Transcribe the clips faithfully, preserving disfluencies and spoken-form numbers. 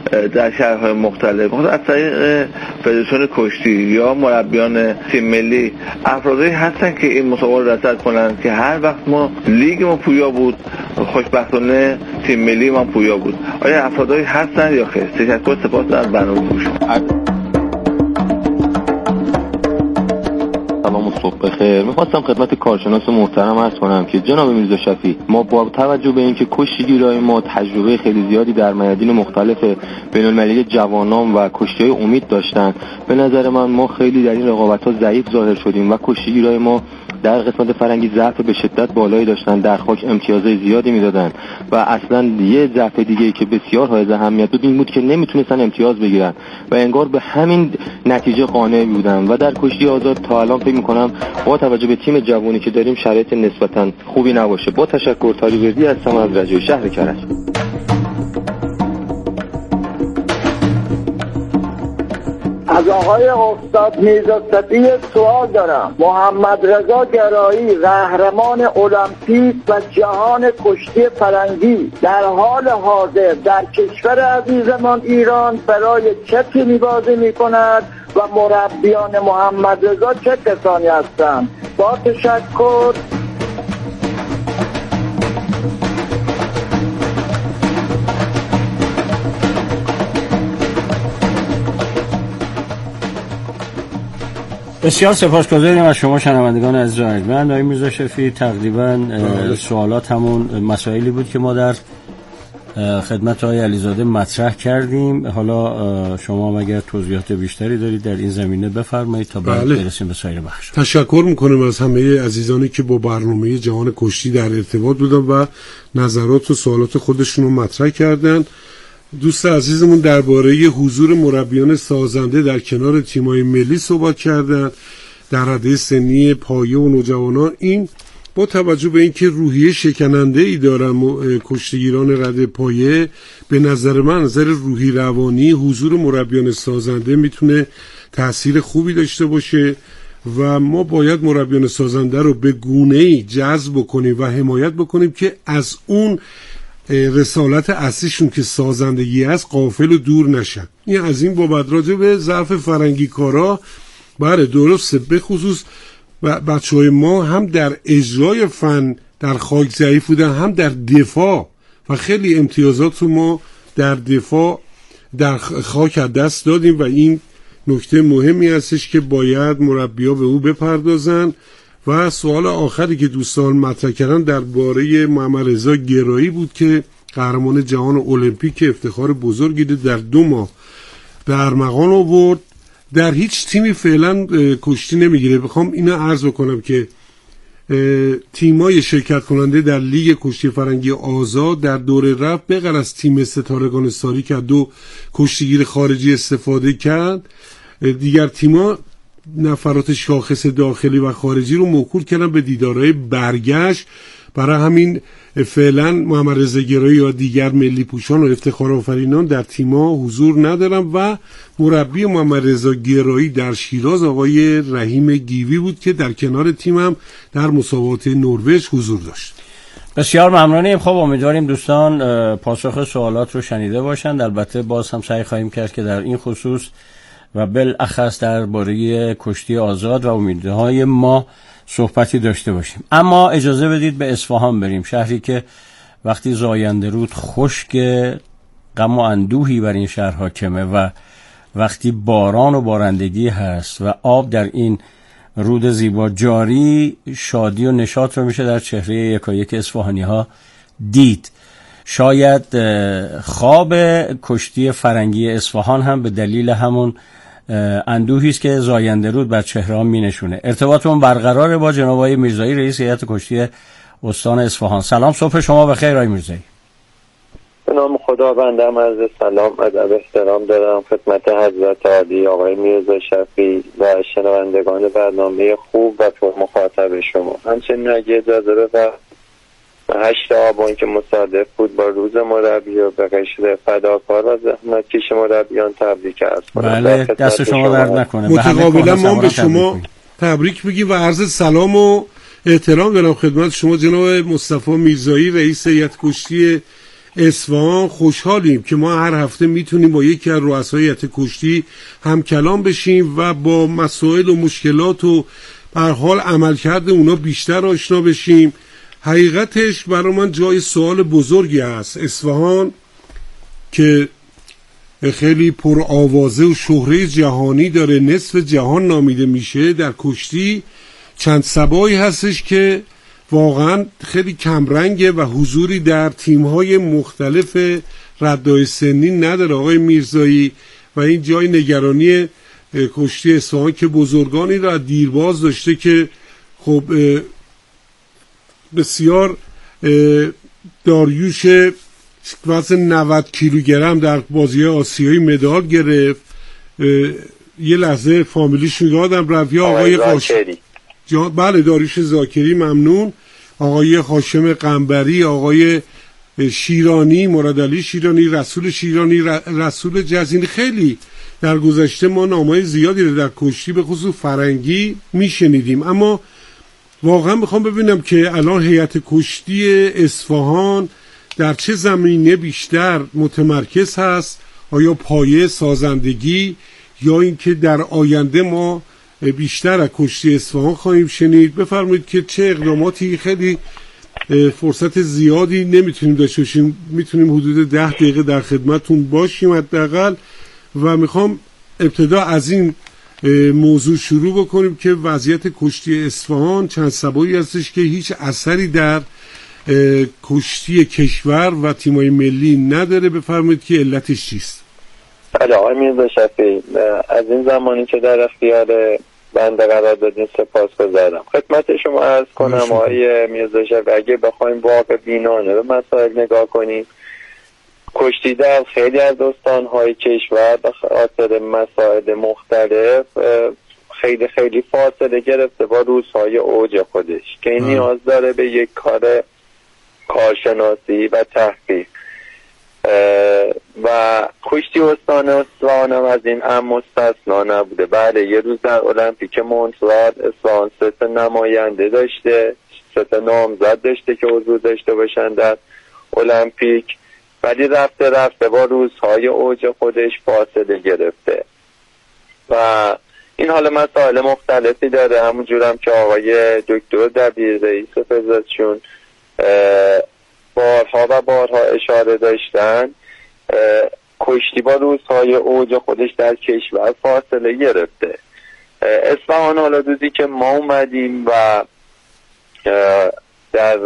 در شهرهای مختلف از طریق فدراسیون کشتی یا مربیان تیم ملی افرادی هستن که این مسابقه رو رصد کنن که هر وقت ما لیگ ما پویا بود خوشبختانه تیم ملی ما پویا بود. آیا افرادی هستن یا خیر؟ تشکر، سپاس از برنامه‌تون. سلام و صبح بخیر. می‌خواستم خدمت کارشناس محترم عرض کنم که جناب میرزا شفیع، ما با توجه به اینکه کشتیگیرای ما تجربه خیلی زیادی در میادین مختلف بین‌المللی جوانان و کشتی‌های امید داشتن، به نظر من ما خیلی در این رقابت‌ها ضعیف ظاهر شدیم و کشتیگیرای ما در قسمت فرنگی ضعف به شدت بالایی داشتن، در خاک امتیازهای زیادی میدادن و اصلا یه ضعف دیگه‌ای که بسیار حائز اهمیت بود این بود که نمیتونستن امتیاز بگیرن و انگار به همین نتیجه قانع بودن و در کشتی آزاد تا الان فکر می‌کنم با توجه به تیم جوانی که داریم شرایط نسبتاً خوبی نباشه. با تشکر، تاریوردی هستم از رجای شهر کرج. از آقای استاد میرزا شفیع سوال دارم. محمد رضا گرایی قهرمان المپیک و جهان کشتی فرنگی در حال حاضر در کشور عزیزمان ایران برای چه تیمی بازی می‌کند و مربیان محمد رضا چه کسانی هستند؟ با تشکر. بسیار سپاسگزاریم از شما شنوندگان عزیز و ارجمند. آقای میرزا شفیع، تقریبا سوالات همون مسائلی بود که ما در خدمت آقای علیزاده مطرح کردیم. حالا شما اگر توضیحات بیشتری دارید در این زمینه بفرمایید تا بعد بله. برسیم به سایر بخش. تشکر میکنم از همه عزیزانی که با برنامه جهان کشتی در ارتباط بودن و نظرات و سوالات خودشون رو مطرح کردن. دوست عزیزمون درباره حضور مربیان سازنده در کنار تیم‌های ملی صحبت کردن در رده سنی پایه و نوجوانان. این با توجه به اینکه روحیه شکننده ای دارن کشتیگیران رده پایه، به نظر من نظر روحی روانی حضور مربیان سازنده میتونه تأثیر خوبی داشته باشه و ما باید مربیان سازنده رو به گونه‌ای جذب بکنیم و حمایت بکنیم که از اون رسالت اصلیشون که سازندگی است غافل و دور نشن. این از این بابت راجع به ضعف فرنگی کارا بله درسته، به خصوص بچه های ما هم در اجرای فن در خاک ضعیف بودن، هم در دفاع و خیلی امتیازات رو ما در دفاع در خاک از دست دادیم و این نکته مهمی هستش که باید مربی‌ها به او بپردازن. و سوال آخری که دوستان مطرح کردن درباره محمد رضا گرایی بود که قهرمان جهان المپیک افتخار بزرگی در دو ماه به ارمغان آورد. در هیچ تیمی فعلا کشتی نمیگیره. بخوام اینو عرض بکنم که تیمای شرکت کننده در لیگ کشتی فرنگی آزاد در دوره رفت به غیر از تیم ستارگان ساری که دو کشتیگیر خارجی استفاده کرد، دیگر تیما نفرات شاخص داخلی و خارجی رو موکول کردن به دیدارهای برگشت. برای همین فعلا محمد رضا گرایی یا دیگر ملی پوشان و افتخار آفرینان در تیم‌ها حضور ندارن و مربی محمد رضا گرایی در شیراز آقای رحیم گیوی بود که در کنار تیمم در مسابقات نروژ حضور داشت. بسیار ممنونیم. خب امیدواریم دوستان پاسخ سوالات رو شنیده باشند. البته باز هم سعی خواهیم کرد که در این خصوص و بالاخص درباره کشتی آزاد و امیدهای ما صحبتی داشته باشیم. اما اجازه بدید به اصفهان بریم، شهری که وقتی زاینده رود خشک غم و اندوهی بر این شهر حاکمه و وقتی باران و بارندگی هست و آب در این رود زیبا جاری، شادی و نشاط رو میشه در چهره یکایک اصفهانی ها دید. شاید خواب کشتی فرنگی اصفهان هم به دلیل همون اندوهی است که زاینده رود بر چهره ها می نشونه. ارتباطمون برقراره با جناب آقای میرزایی، رئیس هیئت کشتی استان اصفهان. سلام، صبح شما بخیر آقای میرزایی. به نام خداوندم عرض سلام ادب احترام دارم خدمت حضرت عالی آقای میرزا شفیع و شنوندگان برنامه خوب و پر مخاطب شما. همچنین اگه اجازه بفرمایید هشت آبان که مصادف بود با روز مربی و به قشر فداکار و زحمتکش مربیان تبریک عرض کنم. بله، دست شما درد نکنه. متقابلا ما به شما تبریک بگیم و عرض سلام و احترام دارم خدمت شما جناب مصطفی میرزایی، رئیس هیئت کشتی اصفهان خوشحالیم که ما هر هفته میتونیم با یکی از رؤسای هیئت کشتی هم کلام بشیم و با مسائل و مشکلات و به هر حال عملکرد اونا بیشتر آشنا بشیم. حقیقتش برای من جای سوال بزرگی است. اصفهان که خیلی پر آوازه و شهره جهانی داره، نصف جهان نامیده میشه، در کشتی چند سبایی هستش که واقعا خیلی کمرنگه و حضوری در تیم‌های مختلف ردای سنی نداره آقای میرزایی، و این جای نگرانی کشتی اصفهان که بزرگانی را دیرباز داشته که خب بسیار داریوش وزن نود کیلوگرم در بازی آسیایی مدال گرفت. یه لحظه فامیلیش یادم رفت، یا آقای قاشمی، بله داریوش زاکری، ممنون، آقای هاشم قنبری، آقای شیرانی، مرادعلی شیرانی، رسول شیرانی، رسول جزینی. خیلی در گذشته ما نامای زیادی رو در کشتی به خصوص فرنگی میشنیدیم، اما واقعا میخوام ببینم که الان هیئت کشتی اصفهان در چه زمینه بیشتر متمرکز هست؟ آیا پایه سازندگی، یا اینکه در آینده ما بیشتر از کشتی اصفهان خواهیم شنید؟ بفرمایید که چه اقداماتی. خیلی فرصت زیادی نمیتونیم داشته باشیم، میتونیم حدود ده دقیقه در خدمتون باشیم حداقل، و میخوام ابتدا از این موضوع شروع بکنیم که وضعیت کشتی اصفهان چند سبایی هستش که هیچ اثری در کشتی کشور و تیمای ملی نداره. بفرمایید که علتش چیست؟ بله آقای میرزا شفیعی، از این زمانی که در اختیار بنده قرار دادین سپاسگزارم. خدمت شما عرض کنم آقای میرزا شفیعی، اگه بخوایم واقع بینانه به مسائل نگاه کنیم، کشتی در خیلی از استان‌های کشور به خاطر مسائل مختلف خیلی خیلی فاصله گرفته با روزهای اوج خودش که این نیاز داره به یک کار کارشناسی و تحقیق، و کشتی استان اصفهان هم از این هم مستثنا نبوده. بله یه روز در المپیک مونترال اصفهان سه تا نماینده داشته، سه تا نامزد داشته که حضور داشته باشن در المپیک، ولی رفته رفته با روزهای اوج خودش فاصله گرفته و این حال مسائل مختلفی داره. همونجور هم که آقای دکتر دبیر رئیس فدراسیون بارها و بارها اشاره داشتن، کشتی با روزهای اوج خودش در کشور فاصله گرفته. اصفهان حالا روزی که ما اومدیم و در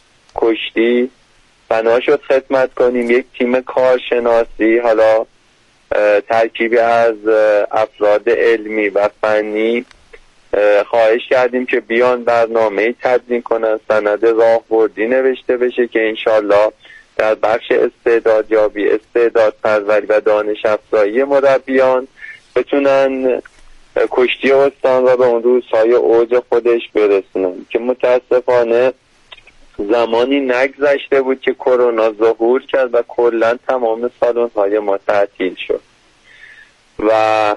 کشتی بنا شد خدمت کنیم، یک تیم کارشناسی، حالا ترکیبی از افراد علمی و فنی، خواهش کردیم که بیان برنامه تدوین کنن، سند راهبردی نوشته بشه که انشالله در بخش استعدادیابی، استعداد پروری و دانش افزایی مربیان بتونن کشتی استان را به اون روزهای اوج خودش برسونن، که متاسفانه زمانی نگذشته بود که کرونا ظهور کرد و کلا تمام سالن‌های ما تعطیل شد و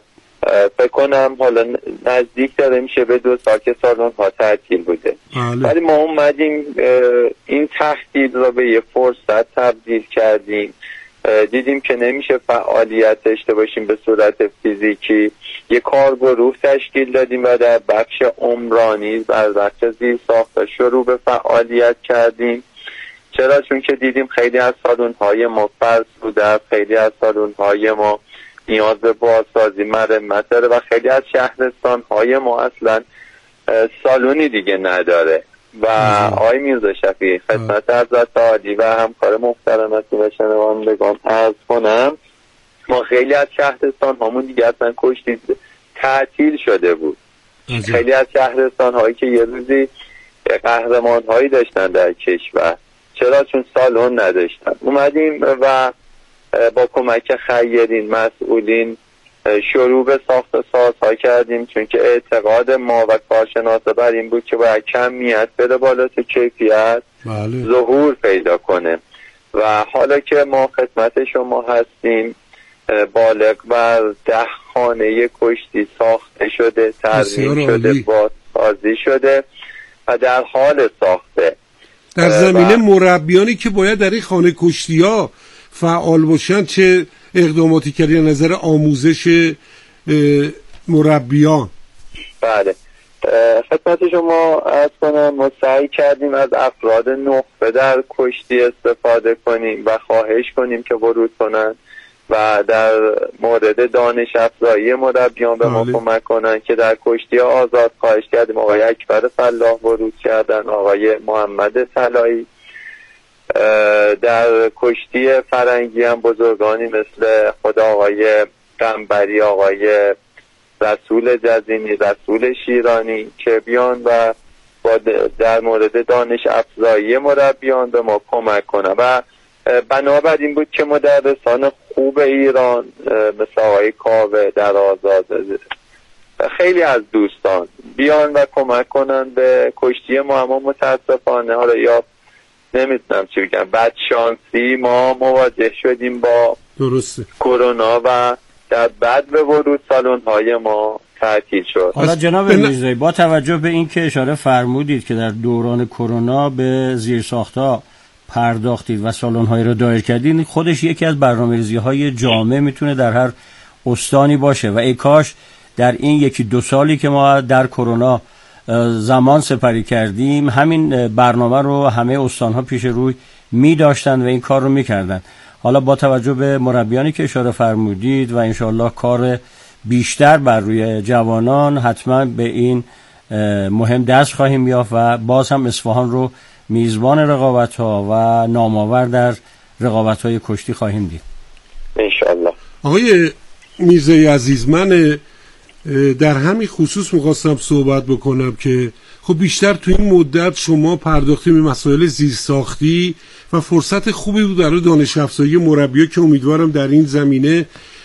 فکر کنم حالا نزدیک داره میشه به دو سال که سالن‌ها تعطیل بوده، ولی ما اومدیم این تحقیق را به یه فرصت تبدیل کردیم. دیدیم که نمیشه فعالیت داشته باشیم به صورت فیزیکی، یه کارگروه تشکیل دادیم و در بخش عمرانی و بخش زیر ساخت شروع به فعالیت کردیم. چرا؟ چون که دیدیم خیلی از سالن‌های ما فرسوده، خیلی از سالن‌های ما نیاز به بازسازی مرمت داره و خیلی از شهرستان‌های ما اصلا سالونی دیگه نداره. و آقای میرزا شفیعی، خدمت حضرت عالی و همکار محترمتون و شنوندگان عرض کنم، ما خیلی از شهرستان هامون دیگه اصلا کشتی تعطیل شده بود. خیلی از شهرستان هایی که یه روزی قهرمان هایی داشتن در کشور، چرا؟ چون سالن نداشتن. اومدیم و با کمک خیرین مسئولین شروع به ساخت سازها کردیم، چون که اعتقاد ما و کارشناسا بر این بود که باید کمیت بره بالا تا کیفیت بله. ظهور پیدا کنه. و حالا که ما خدمت شما هستیم، بالغ بر ده خانه کشتی ساخته شده، ترمیم شده، بازسازی شده و در حال ساخته. در زمینه مربیانی که باید در این خانه کشتی ها فعال باشن چه اقداماتی کردی نظر آموزش مربیان؟ بله خدمت شما عرض کنم ما سعی کردیم از افراد نخبه در کشتی استفاده کنیم و خواهش کنیم که ورود کنن و در مورد دانش افزایی مربیان به ما کمک کنن که در کشتی آزاد خواهش کردیم. آقای اکبر فلاح ورود کردن، آقای محمد طلایی. در کشتی فرنگی هم بزرگانی مثل خود آقای قنبری، آقای رسول جزینی، رسول شیرانی که بیان و با در مورد دانش افزایی مربیان به ما کمک کنن و بنابر این بود که مدرسان خوب ایران مثل آقای کاوه در آزاد خیلی از دوستان بیان و کمک کنن به کشتی ما. اما متاسفانه حالا یا نمیتونم چی بگم بد شانسی ما مواجه شدیم با درسته کرونا و در بعد به ورود سالن های ما تعطیل شد. حالا جناب میرزایی با توجه به این که اشاره فرمودید که در دوران کرونا به زیرساخت‌ها پرداختید و سالن‌هایی رو دایر کردید، خودش یکی از برنامه‌ریزی‌های جامع میتونه در هر استانی باشه و ای کاش در این یکی دو سالی که ما در کرونا زمان سپری کردیم همین برنامه رو همه استان‌ها پیش روی می داشتن و این کار رو می کردن. حالا با توجه به مربیانی که اشاره فرمودید و انشاءالله کار بیشتر بر روی جوانان، حتما به این مهم دست خواهیم یافت و باز هم اصفهان رو میزبان رقابت‌ها و نامآور در رقابت‌های کشتی خواهیم دید انشاءالله. آقای میرزایی عزیز، من در همین خصوص میخواستم صحبت بکنم که خب بیشتر تو این مدت شما پرداختیم به مسائل زیرساختی و فرصت خوبی بود برای دانش افزایی مربیان که امیدوارم در این زمینه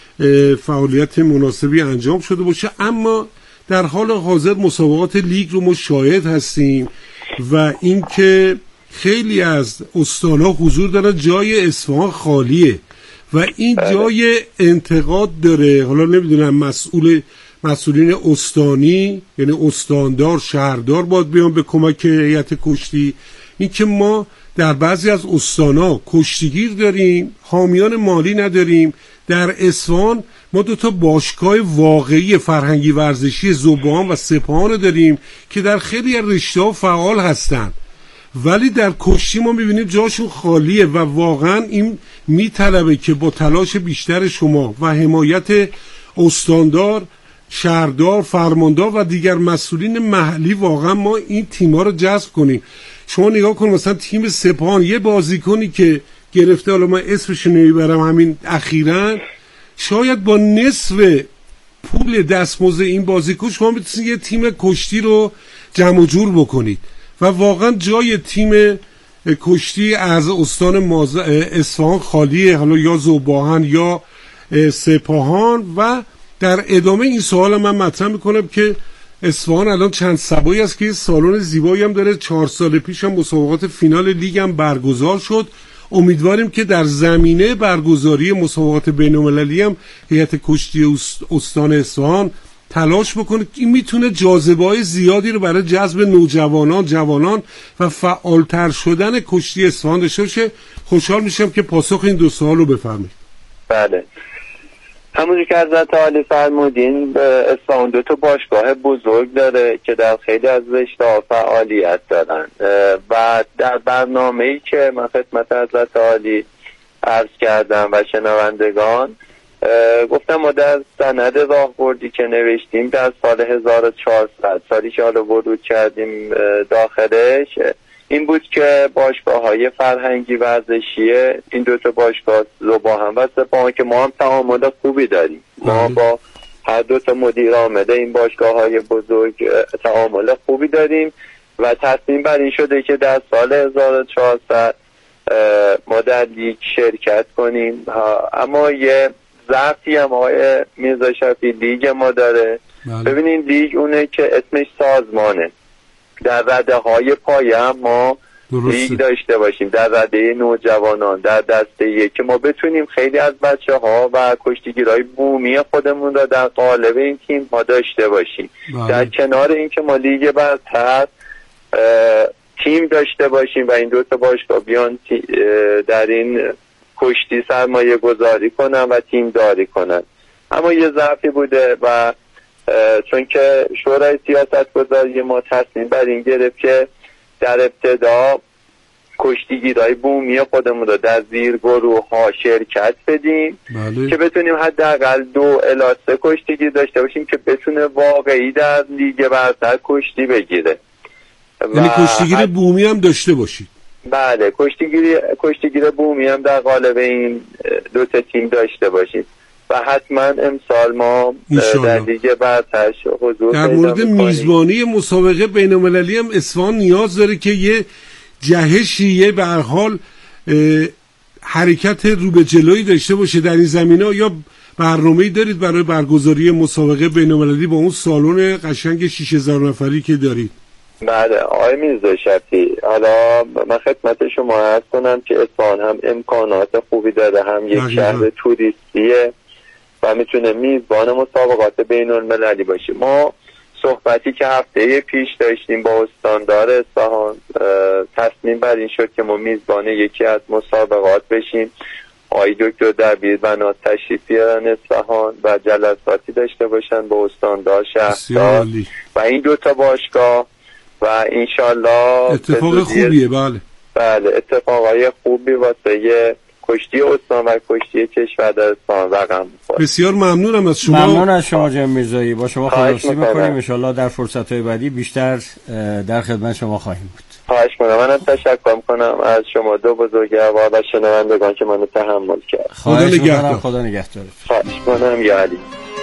فعالیت مناسبی انجام شده باشه. اما در حال حاضر مسابقات لیگ رو ما شاهد هستیم و اینکه خیلی از استان‌ها حضور دارن، جای اصفهان خالیه و این جای انتقاد داره. حالا نمیدونم مسئول مسئولین استانی یعنی استاندار شهردار باید بیان به کمک هیئت کشتی. این که ما در بعضی از استانا کشتیگیر داریم، حامیان مالی نداریم. در اصفهان ما دو تا باشگاه واقعی فرهنگی ورزشی ذوبان و سپاهان داریم که در خیلی از رشته‌ها فعال هستن، ولی در کشتی ما میبینیم جاشون خالیه و واقعا این میطلبه که با تلاش بیشتر شما و حمایت استاندار، شهردار، فرماندار و دیگر مسئولین محلی واقعا ما این تیم‌ها رو جذب کنیم. شما نگاه کن مثلا تیم سپاهان یه بازیکنی که گرفته، حالا من اسمش نمیبرم، همین اخیراً شاید با نصف پول دستمزد این بازیکن شما میتونید یه تیم کشتی رو جمع و جور بکنید و واقعا جای تیم کشتی از استان ماز... اصفهان خالیه، حالا یا ذوباهن یا سپاهان. و در ادامه این سوال من مطرح میکنم که اصفهان الان چند سبایی است که سالن زیبایی هم داره. چهار سال پیش هم مسابقات فینال لیگ هم برگزار شد. امیدواریم که در زمینه برگزاری مسابقات بین‌المللی هم هیئت کشتی استان اصفهان تلاش بکنه. این میتونه جاذبه‌های زیادی رو برای جذب نوجوانان، جوانان و فعالتر شدن کشتی اصفهان داشته باشه. خوشحال میشم که پاسخ این دو سوال رو بفرمایید. بله، همونجور که حضرت عالی فرمودین، اصفهان دو تا باشگاه بزرگ داره که در خیلی از رشته‌ها فعالیت دارن و در برنامه‌ای که من خدمت حضرت عالی عرض کردم و شنوندگان گفتم ما در سند راهبردی که نوشتیم در سال هزار و چهارصد، سالی که حالا ورود کردیم داخلش، این بود که باشگاه‌های فرهنگی ورزشی این دو تا باشگاه ذوباهن و سپاهان که ما هم تعامل خوبی داریم، ما با هر دو تا مدیر عامل این باشگاه‌های بزرگ تعامل خوبی داریم و تصمیم بر این شده که در سال هزار و چهارصد ما در لیگ شرکت کنیم. اما یه ضعفی هم آقای میرزا شفیعی لیگ ما داره. ببینین لیگ اونه که اسمش سازمانه. در رده های پایه هم ما لیگ داشته باشیم، در رده نوجوانان، در دسته یک، که ما بتونیم خیلی از بچه ها و کشتیگیرهای بومی خودمون را در قالب این تیم ها داشته باشیم. بله. در کنار این که ما لیگ برتر تیم داشته باشیم و این دو تا باشگاه بیان در این کشتی سرمایه گذاری کنن و تیم داری کنن. اما یه ضعفی بوده و چون که شورای سیاست گذاری ما تصمیم بر این گرفت که در ابتدا کشتیگیرهای بومی خودمون رو در زیر گروه ها شرکت بدیم بله. که بتونیم حداقل دو الی سه کشتیگیر داشته باشیم که بتونه واقعی در لیگ برتر کشتی بگیره. یعنی کشتیگیر حد... بومی هم داشته باشید؟ بله، کشتیگیر کشتیگیر بومی هم در قالب این دو تا تیم داشته باشیم و حتما امسال ما در لیگ برتر حضور در مورد میزبانی مسابقه بین‌المللی هم اصفهان نیاز داره که یه جهشی یه به هر حال حرکت رو به جلویی داشته باشه در این زمینه. یا برنامه‌ای دارید برای برگزاری مسابقه بین‌المللی با اون سالن قشنگ شش هزار نفری که دارید؟ بله آقای میرزا شفیعی، حالا من خدمت شما عرض کنم که اصفهان هم امکانات خوبی داره، هم یک شهر توریستیه و میتونه میزبان مسابقات بین‌المللی باشه. ما صحبتی که هفته پیش داشتیم با استاندار اصفهان تصمیم بر این شد که ما میزبان یکی از مسابقات بشیم. آقای دکتر دبیر بنات تشریف بیارن اصفهان و جلساتی داشته باشن با استاندار شهردار و این دوتا باشگاه و انشالله اتفاق خوبیه. بله بله اتفاقای خوبی واسه کشتی استان و کشتی کشور در اصفهان رقم می‌خوره. بسیار ممنونم از شما. ممنون از شما جناب میرزایی. با شما خداحافظی می‌کنیم. ان شاءالله در فرصت‌های بعدی بیشتر در خدمت شما خواهیم بود. خواهش می‌کنم. منم تشکر می‌کنم از شما دو بزرگوار و شنوندگان که منو تحمل کرد. خدا نگهدار. خدا نگهدارت. خواهش می‌کنم. یا علی.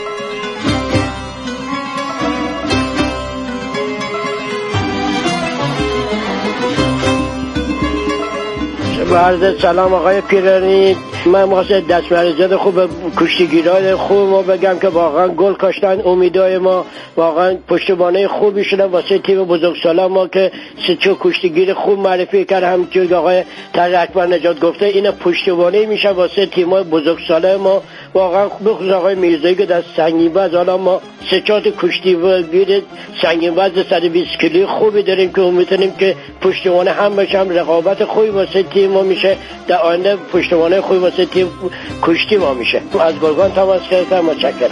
عرض سلام آقای پیرانی. من واسه دستمرزاد خوب کشتیگیران خوب ما بگم که واقعا گل کاشتن. امیدای ما واقعا پشتوانه خوبی شدن واسه تیم بزرگسالان ما که سه چو کشتیگیر خوب معرفی کرد. همونطور که آقای طاهر اکبر نژاد گفته اینا پشتوانه میشن واسه تیم‌های بزرگسالان ما. واقعا بخصوص آقای میرزایی که در سنگین وزن حالا ما سه چهار تا کشتیگیر سنگین وزن صد و بیست کیلویی خوبی داریم که میتونیم که پشتوانه هم بشم. رقابت خوبی واسه تیم ما میشه در آینده. پشتوانه خوبی واسه تیم کشتی ما میشه. از گرگان تماس گرفتم. متشکرم.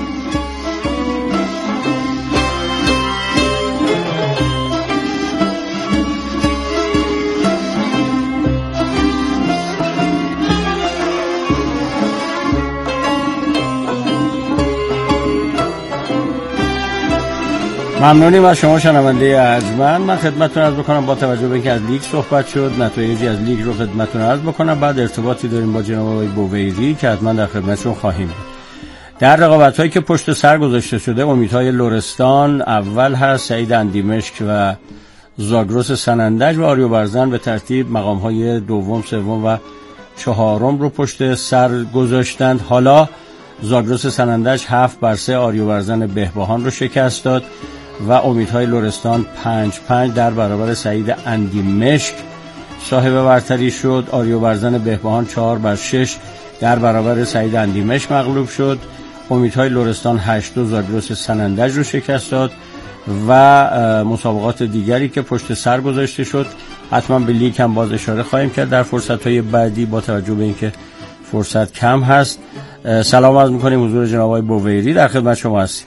ممنونیم از شما شنونده ارجمند. من خدمتتون عرض بکنم با توجه به اینکه از لیگ صحبت شد، نتایجی از لیگ رو خدمتتون عرض بکنم. بعد ارتباطی داریم با جناب آقای بویری که حتما در خدمتشون خواهیم بود. در رقابت‌هایی که پشت سر گذاشته شده، امیدهای لرستان اول هست، سعید اندیمشک و زاگرس سنندج و آریو برزن به ترتیب مقام‌های دوم، سوم و چهارم رو پشت سر گذاشتند. حالا زاگرس سنندج هفت بر سه آریو برزن بهبهان رو شکست داد و امیدهای لرستان پنج پنج در برابر سعید اندیمشک صاحب برتری شد. آریو برزن بهبهان چهار بر شش در برابر سعید اندیمشک مغلوب شد. امیدهای لرستان هشت دو زاگرس سنندج رو شکست داد و مسابقات دیگری که پشت سر گذاشته شد حتما به لیگ هم باز اشاره خواهیم کرد در فرصت‌های بعدی با توجه به اینکه فرصت کم هست. سلام عرض می‌کنیم حضور جناب آقای بویری، در خدمت شما هستیم.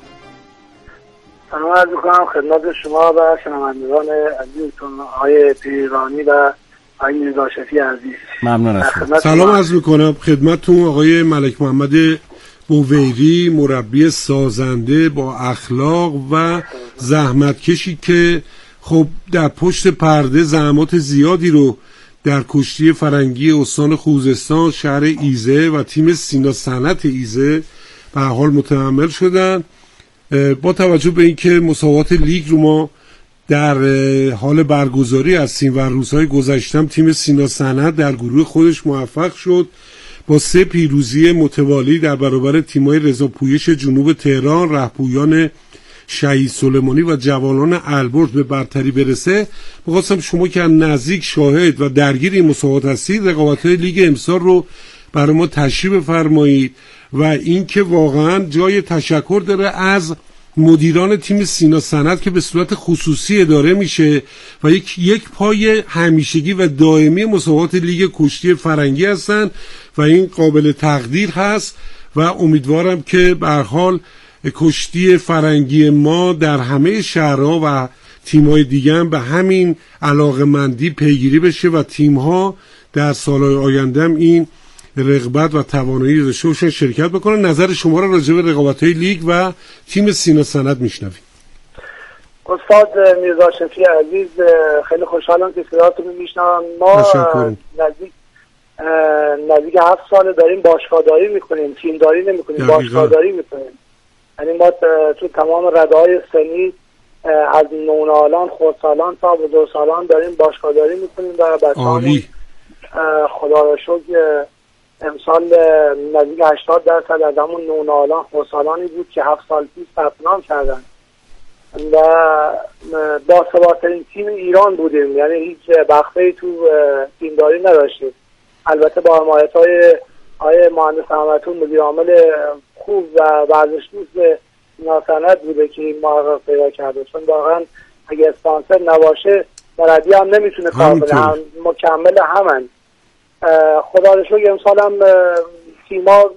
سلام عرض می‌کنم خدمت شما و شنوندگان عزیزتون آقای پیرانی و آقای میرزا شفیعی عزیز. ممنون هستم. سلام عرض می‌کنم خدمتتون آقای ملک محمد بویری، مربی سازنده با اخلاق و زحمتکشی که خب در پشت پرده زحمات زیادی رو در کشتی فرنگی استان خوزستان، شهر ایزه و تیم سینا صنعت ایزه به هر حال متحمل شدن. با توجه به اینکه مسابقات لیگ رو ما در حال برگزاری هستیم و روزهای گذشتم تیم سینا صنعت در گروه خودش موفق شد با سه پیروزی متوالی در برابر تیم‌های رضاپویش جنوب تهران، رهپویان شهید سلیمانی و جوانان البرز به برتری برسه. می‌خواستم شما که نزدیک شاهد و درگیر این مسابقات هستید رقابت‌های لیگ امسال رو برای ما تشریح بفرمایید و اینکه واقعا جای تشکر داره از مدیران تیم سینا سند که به صورت خصوصی اداره میشه و یک یک پای همیشگی و دائمی مسابقات لیگ کشتی فرنگی هستن و این قابل تقدیر هست و امیدوارم که به هر حال کشتی فرنگی ما در همه شهرها و تیم‌های دیگه هم به همین علاقه‌مندی پیگیری بشه و تیم‌ها در سال‌های آینده هم این رغبت و توانایی داشته باشن شرکت بکنن. نظر شما را راجع به رقابت‌های لیگ و تیم سینا سند میشنویم. استاد میرزا شفیع عزیز، خیلی خوشحالم که صداتون رو میشنوم. ما نزدیک نزدیک هفت سال داریم باشگاهداری میکنیم، تیمداری نمیکنیم، باشگاهداری میکنیم. یعنی ما تو تمام رده‌های سنی از نونالان، خردسالان تا بزرگسالان داریم باشگاهداری میکنیم و بچه‌هامون خدا را شکر امسال نزدیک هشتاد درصد از همون نونالان خردسالانی بود که هفت سال پیش ثبت نام کردن و با ثبات‌ترین تیم ایران بودیم، یعنی هیچ بخشی تو تیمداری نداشتیم. البته با حمایت‌های آقای مهندس احمدتون مدیر عامل خوب و ورزش‌دوست ناسند بوده که این محقق پیدا کرده، چون واقعا اگه اسپانسر نباشه مربی هم نمیتونه کار کنه، هم مکمل همن. خدا رو شکر امسال هم تیما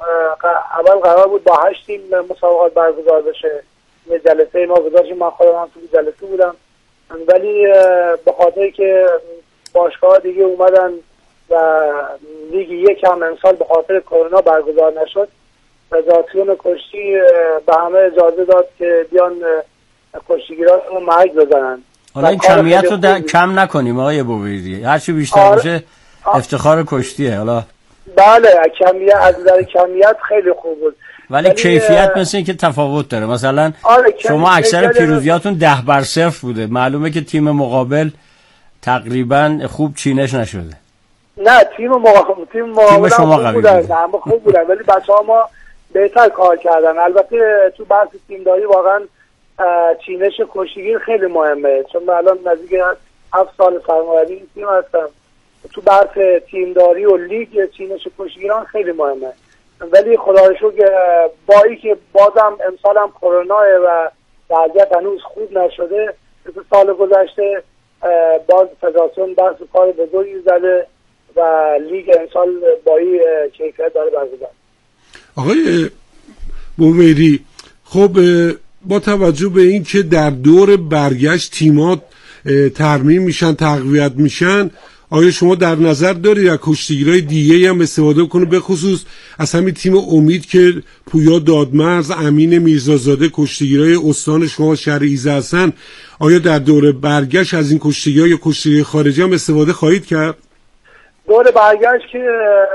اول قرار بود با هشت تیم مسابقات برگزار بشه. یه جلسه ما گذاشتیم، من خودم هم تو جلسه بودم، ولی به خاطر که باشگاه دیگه اومدن و لیگ یک هم امسال به خاطر کرونا برگزار نشد، وزارتیون کشتی به همه اجازه داد که بیان کشتیگیران رو مرگ بزنن. حالا این کمیت رو در... کم نکنیم آقای بویری، هرچی بیشتر آره... باشه افتخار کشتیه. حالا بله کمیت، از در کمیت خیلی خوب بود، ولی, ولی کیفیت مثل این که تفاوت داره. مثلا آره شما اکثر پیروزیاتون ده بر صفر بوده، معلومه که تیم مقابل تقریبا خوب چینش نشده. نه تیم مقابل تیم مقابل شما خوب بودن، همه خوب بودن، ولی بچه‌ها ما بهتر کار کردن. البته تو بحث تیمداری واقعا چینش کشتیگیر خیلی مهمه، چون من الان نزدیک هفت سال سرمربی این تیم هستم. تو بحث تیمداری و لیگ چینش کشتیگیران خیلی مهمه، ولی خدا رو شکر با اینکه بازم امسال هم کرونا و وضعیت هنوز خوب نشده، مثل سال گذشته باز فدراسیون بحث کار بزرگی زده و لیگ امسال با این کیفیت داره برگزار. آقای بویری، خب با توجه به این که در دور برگشت تیمات ترمیم میشن، تقویت میشن، آیا شما در نظر دارید از کشتیگیرای دیگه هم استفاده کنه، به خصوص از همین تیم امید که پویا دادمرز، امین میرزازاده کشتیگیرای استان شما شهر ایزه هستن، آیا در دور برگشت از این کشتیگیرای یا کشتیگیرای خارجی هم استفاده خواهید کرد؟ دور برگشت که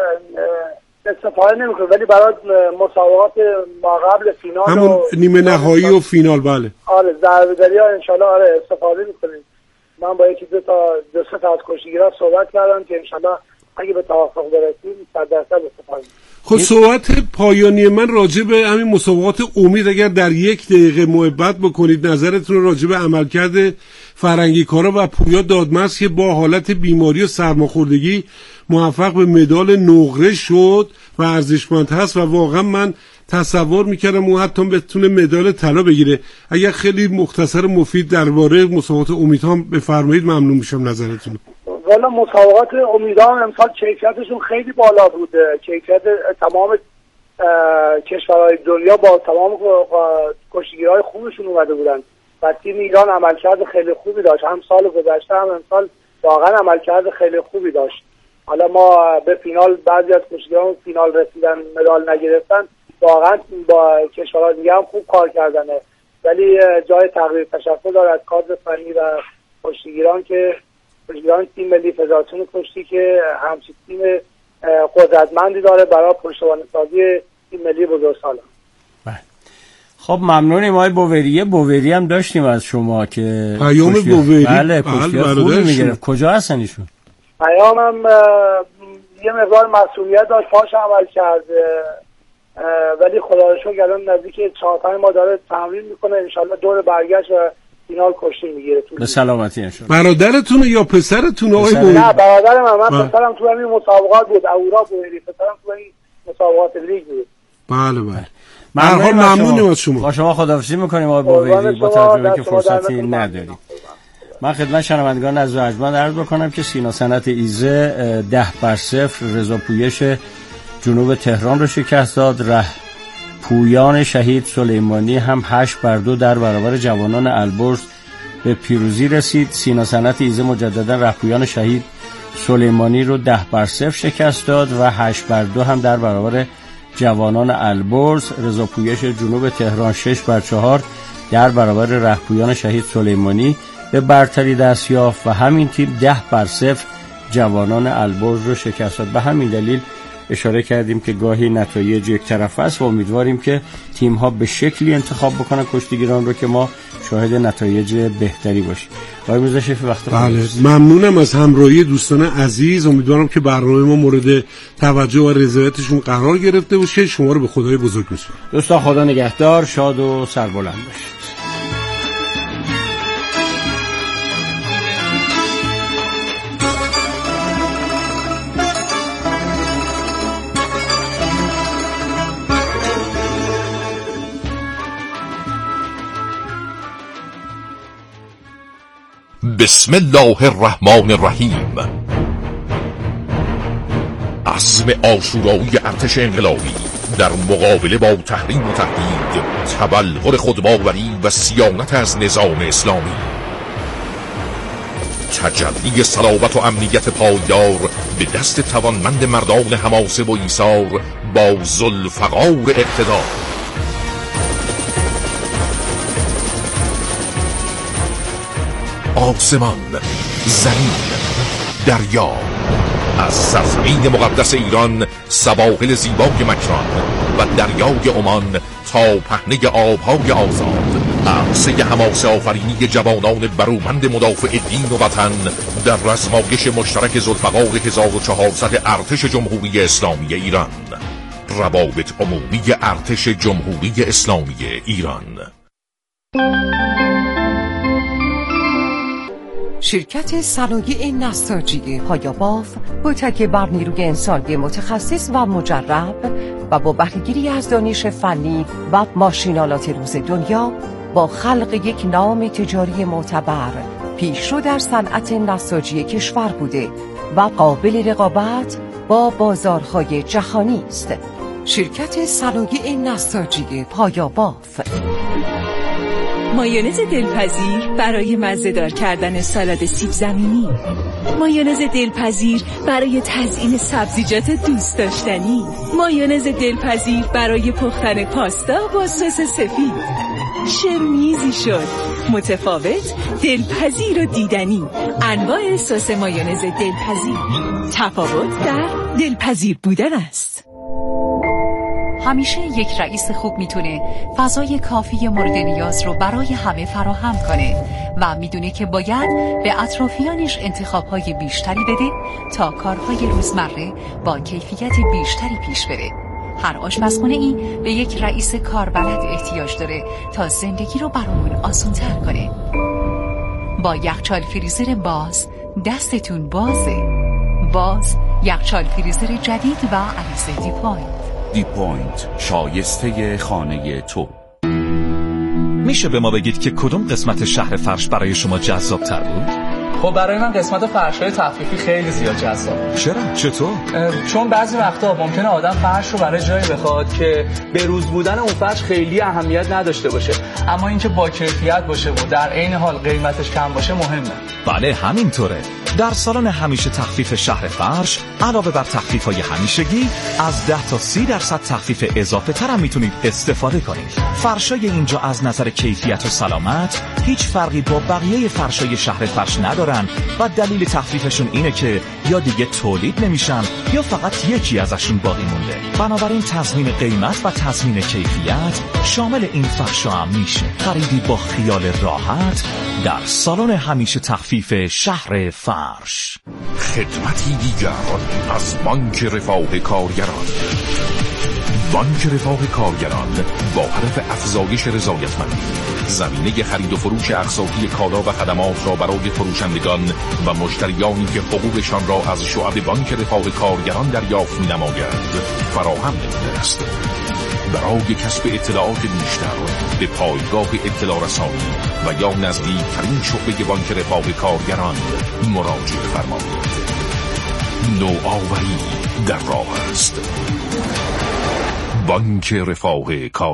استفاده نمیکنه، ولی برای مسابقات ما قبل فینال همون و نیمه نهایی و فینال بله آره ضربه‌دری ها انشالله آره استفاده میکنیم. من با یکی دو تا دو سه تا از کشتیگیرا صحبت کردم که انشالله اگه به توافق برسیم صد درصد استفاده میکنیم. خب صحبت پایانی من راجع به همین مسابقات امید اگر در یک دقیقه محبت بکنید نظرتون رو راجع به عملکرد فرنگی کارا و پویا دادمرز که با حالت بیماری و سرماخوردگی موفق به مدال نقره شد و ارزشمند هست و واقعا من تصور میکردم اون حتی بتونه مدال طلا بگیره. اگر خیلی مختصر و مفید درباره مسابقات امیدها بفرمایید ممنون میشم نظرتون. والا مسابقات امیدها امسال کیفیتشون خیلی بالا بود، کیفیت تمام کشورهای دنیا با تمام کشتیگیرهای خوبشون اومده بودن و تیم ایران عملکرد خیلی خوبی داشت، هم سال گذشته هم امسال واقعا عملکرد خیلی خوبی داشت. حالا ما به فینال بعضی از کشتیگیران فینال رسیدن مدال نگرفتن، واقعا با کشورهای دیگه هم خوب کار کردنه، ولی جای تقدیر تشکر داره از کادر فنی و کشتیگیران که کشتیگیران تیم ملی فدراسیون کشتی که همچین تیم قدرتمندی داره برای پشتوانه‌سازی تیم ملی بزرگسالان. خب ممنونیم آقای بویری. بویری هم داشتیم از شما که پیام بویری بله کشتی خوبی میگرفت. کجا هستن ایشون؟ پیامم یه مقدار مسئولیت داشت، پاش عمل کرد، ولی خدا رو شکر الان نزدیک چهار پنج ماه داره تمرین میکنه، انشالله دور برگشت و فینال کشتی میگیره. به سلامتی انشالله. برادرتونه یا پسرتونه آقای بویری؟ نه برادر من، من پسرم تو همین مسابقات بود، اورا بویری، پسرم تو این مسابقات لیگ بود. بله بله. به هر حال ممنونیم از شما. با شما خداحافظی می‌کنیم آقای بویدی با توجه که فرصتی نداریم. من خدمت شنوندگان از ارجمند عرض بکنم که سینا صنعت ایزه ده بر صفر رضا پویش جنوب تهران رو شکست داد. ره پویان شهید سلیمانی هم هشت بر دو در برابر جوانان البرز به پیروزی رسید. سینا صنعت ایزه مجددا ره پویان شهید سلیمانی رو ده بر صفر شکست داد و هشت بر دو هم در برابر جوانان البرز. رضا پویش جنوب تهران شش بر چهار در برابر ره پویان شهید سلیمانی به برتری دست یافت و همین تیم ده بر صفر جوانان البرز رو شکست داد. به همین دلیل اشاره کردیم که گاهی نتایج یک طرفه است و امیدواریم که تیم ها به شکلی انتخاب بکنن کشتیگیران رو که ما شاهد نتایج بهتری باشیم. آقای میرزا شفیع وقت بله ممنونم از همراهی دوستان عزیز. امیدوارم که برنامه ما مورد توجه و رضایتشون قرار گرفته باشه. شما رو به خدای بزرگ میسپارم. دوستان خدا نگهدار، شاد و سربلند باشید. بسم الله الرحمن الرحیم. عزم آشورایی ارتش انقلابی در مقابله با تحریم و تهدید، تبلور خودباوری و صیانت از نظام اسلامی، تجلی صلابت و امنیت پایدار به دست توانمند مردان حماسه و ایثار با ذوالفقار اقتدار. آسمان، زمین، دریا، از سرزمین مقدس ایران، سواحل زیبای مکران و دریای عمان تا پهنه آبهای آزاد، عرصه حماسه آفرینی جوانان برومند مدافع دین و وطن در رزمایش مشترک ذوالفقار هزار و چهارصد ارتش جمهوری اسلامی ایران. روابط عمومی ارتش جمهوری اسلامی ایران. شرکت صنایع نساجی پایاباف با تکیه بر نیروی انسانی متخصص و مجرب و با بهره‌گیری از دانش فنی و ماشینالات روز دنیا با خلق یک نام تجاری معتبر پیشرو در صنعت نساجی کشور بوده و قابل رقابت با بازارهای جهانی است. شرکت صنایع نساجی پایاباف. مایونز دلپذیر برای مزه‌دار کردن سالاد سیب زمینی. مایونز دلپذیر برای تزیین سبزیجات دوست داشتنی. مایونز دلپذیر برای پختن پاستا با سس سفید. شرمیزی شد، متفاوت، دلپذیر و دیدنی. انواع سس مایونز دلپذیر. تفاوت در دلپذیر بودن است. همیشه یک رئیس خوب میتونه فضای کافی مورد نیاز رو برای همه فراهم کنه و میدونه که باید به اطرافیانش انتخابهای بیشتری بده تا کارهای روزمره با کیفیت بیشتری پیش بره. هر آشپزخونه ای به یک رئیس کاربلد احتیاج داره تا زندگی رو برامون آسان‌تر کنه. با یخچال فریزر باز دستتون بازه. باز یخچال فریزر جدید و عریض دیپوینت. دیپوینت، شایسته خانه تو. میشه به ما بگید که کدوم قسمت شهر فرش برای شما جذاب تر بود؟ خب برای من قسمت فرش‌های تخفیفی خیلی زیاد جذاب. چرا؟ چطور؟ چون بعضی وقتا ممکنه آدم فرش رو برای جایی بخواد که به روز بودن اون فرش خیلی اهمیت نداشته باشه، اما اینکه با کیفیت باشه و در عین حال قیمتش کم باشه مهمه. بله همینطوره. در سالن همیشه تخفیف شهر فرش علاوه بر تخفیف‌های همیشگی از ده تا سی درصد تخفیف اضافه تر هم میتونید استفاده کنید. فرشای اینجا از نظر کیفیت و سلامت هیچ فرقی با بقیه فرشای شهر فرش ندارن و دلیل تخفیفشون اینه که یا دیگه تولید نمیشن یا فقط یکی ازشون باقی مونده. بنابراین تضمین قیمت و تضمین کیفیت شامل این فرشا هم میشه. خریدی با خیال راحت در سالن همیشه تخفیف شهر فرش. خدمتی دیگر از بانک رفاه کارگران. بانک رفاه کارگران با هدف افزایش رضایتمندی زمینه خرید و فروش اقساطی کالا و خدمات را برای فروشندگان و مشتریانی که حقوقشان را از شعب بانک رفاه کارگران دریافت می‌نمایند فراهم نموده است. برای کسب اطلاعات بیشتر به پایگاه اطلاع رسانی و یا نزدیکترین شعبه بانک رفاه کارگران مراجعه فرمایید. نوآوری در راه است. بانک رفاه کارگران.